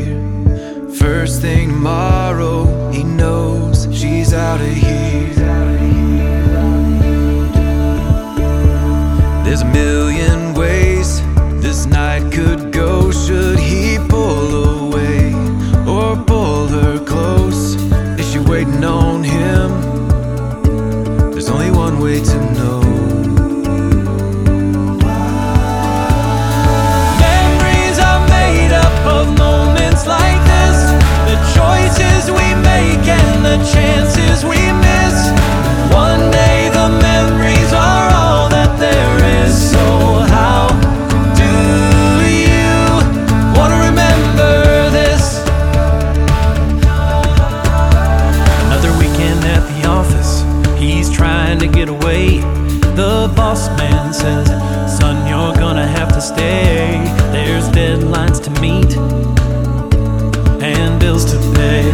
here. First thing tomorrow, he knows she's out of here. There's a million ways this night could go. Should he pull away or pull her close? Is she waiting on him? There's only one way to know. Memories are made up of moments like this, the choices we make and the chances we miss. One day the memories are all that there is. So how do you want to remember this? Another weekend at the office, he's trying to get away. The boss man says, son, you're gonna have to stay. There's deadlines to meet and bills to pay.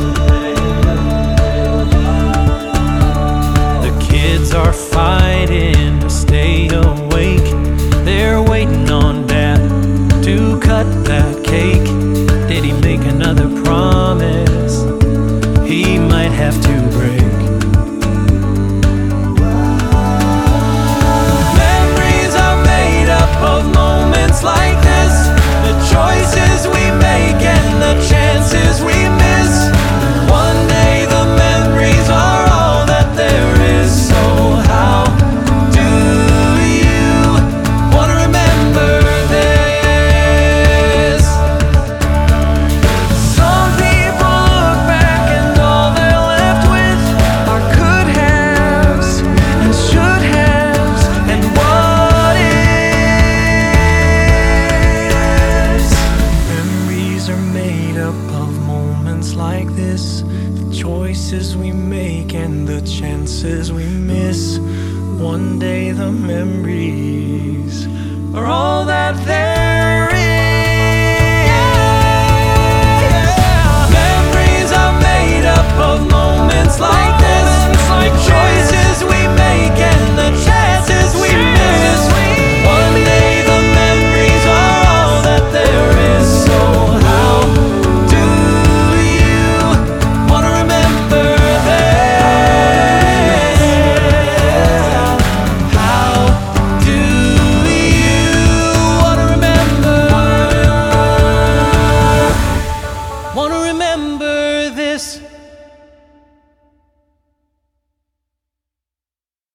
The kids are fighting to stay awake. They're waiting on Dad to cut that cake. Did he make another promise he might have to break? Memories are made up of moments like this, the choices we make and the chances we miss. One day the memories are all that there is. So how do you want to remember this? Some people look back and all they're left with are could haves and should haves and what ifs. Memories are made up of moments like this, the choices we make and the chances we miss. One day the memories are all that there is. Memories are made up of moments like this, the choices we make and the chances we miss. One day the memories are all that there is. So how do you want to remember this? How do you want to remember? Want to remember this?